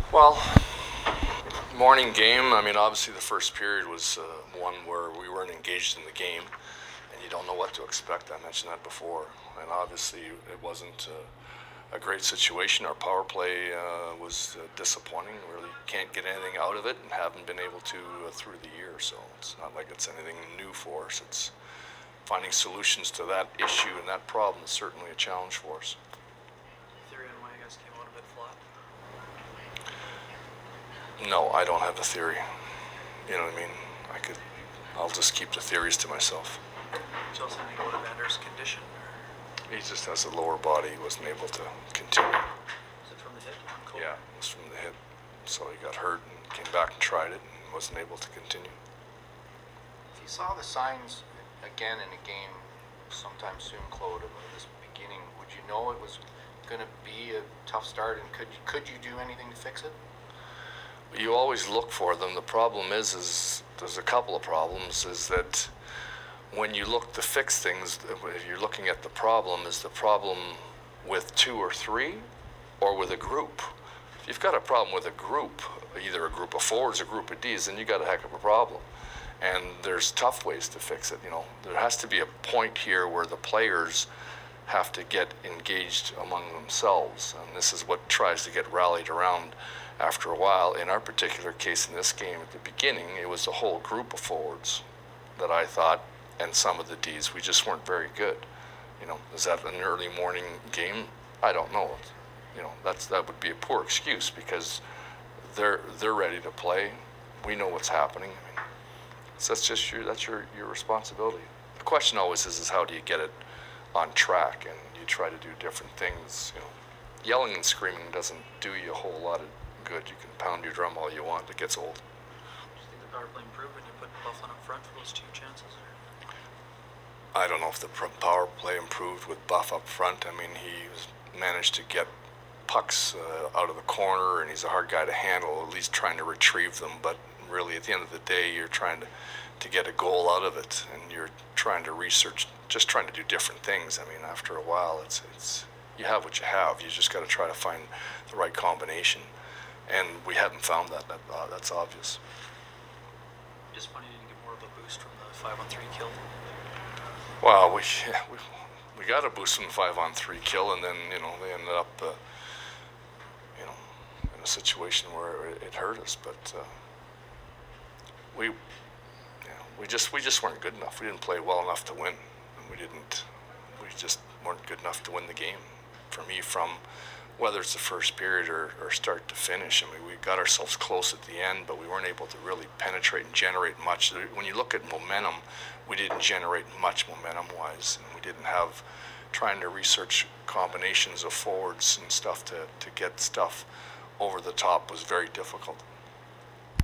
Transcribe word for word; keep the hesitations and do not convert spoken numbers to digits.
Well, morning game, I mean, obviously the first period was uh, one where we weren't engaged in the game, and you don't know what to expect. I mentioned that before. And obviously it wasn't uh, a great situation. Our power play uh, was uh, disappointing. We really can't get anything out of it and haven't been able to uh, through the year. So it's not like it's anything new for us. It's finding solutions to that issue and that problem is certainly a challenge for us. Theory on why you guys came out a bit flat? No, I don't have a theory. You know what I mean? I could, I'll just keep the theories to myself. Did you also think about Evander's condition? Or? He just has a lower body. He wasn't able to continue. Is it from the hit? Cool. Yeah, it was from the hit. So he got hurt and came back and tried it and wasn't able to continue. If you saw the signs again in a game sometime soon, Claude, of this beginning, would you know it was going to be a tough start, and could could you do anything to fix it? You always look for them. The problem is, is there's a couple of problems, is that when you look to fix things, if you're looking at the problem, is the problem with two or three or with a group? If you've got a problem with a group, either a group of fours or a group of Ds, then you got a heck of a problem. And there's tough ways to fix it. You know, there has to be a point here where the players have to get engaged among themselves, and this is what tries to get rallied around after a while. In our particular case in this game, at the beginning, it was a whole group of forwards that I thought, and some of the Ds, we just weren't very good. You know, is that an early morning game? I don't know. You know, that's that would be a poor excuse because they're they're ready to play. We know what's happening. I mean, so that's just your that's your, your responsibility. The question always is, is how do you get it on track, and you try to do different things. You know, yelling and screaming doesn't do you a whole lot of good. You can pound your drum all you want. It gets old. Do you think the power play improved when you put Bufflin up front for those two chances? Or? I don't know if the power play improved with Buff up front. I mean, he was, managed to get pucks uh, out of the corner, and he's a hard guy to handle, at least trying to retrieve them. But really, at the end of the day, you're trying to, to get a goal out of it, and you're trying to research, just trying to do different things. I mean, after a while, it's it's you have what you have. You just got to try to find the right combination, and we haven't found that. that uh, that's obvious. Disappointed you didn't get more of a boost from the five on three kill. Well, we we we got a boost from the five on three kill, and then you know they ended up uh, you know in a situation where it, it hurt us, but uh, we. We just we just weren't good enough. We didn't play well enough to win, and we didn't. We just weren't good enough to win the game. For me, from whether it's the first period or, or start to finish, I mean, we got ourselves close at the end, but we weren't able to really penetrate and generate much. When you look at momentum, we didn't generate much momentum-wise, and we didn't have trying to research combinations of forwards and stuff to to get stuff over the top was very difficult.